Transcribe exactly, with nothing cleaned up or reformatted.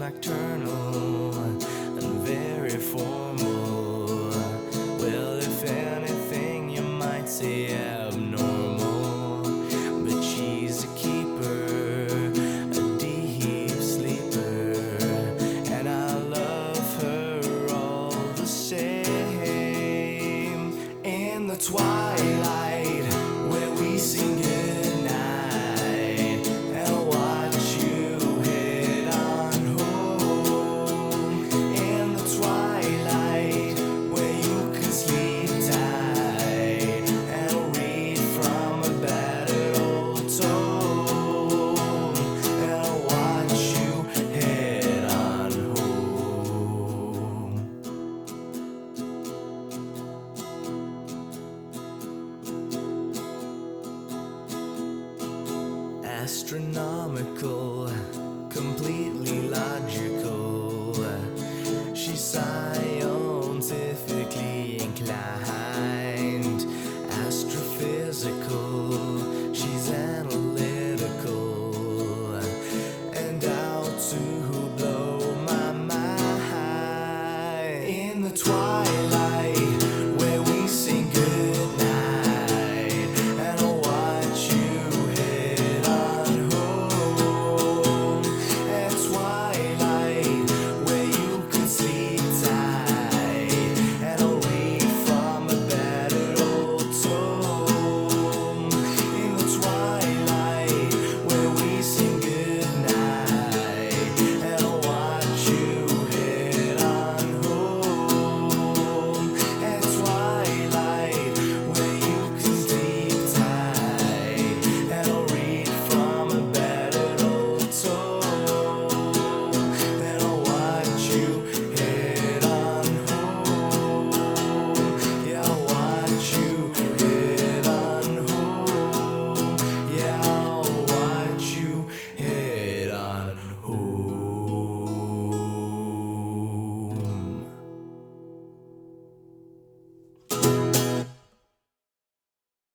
nocturnal and very formal. Well, if anything, you might say abnormal, but she's a keeper, a deep sleeper, and I love her all the same. In the twilight, where we sing goodnight and watch you head on home. In the twilight, where you can sleep tight and read from a battered old tome, and I'll watch you head on home. Astronomical, complete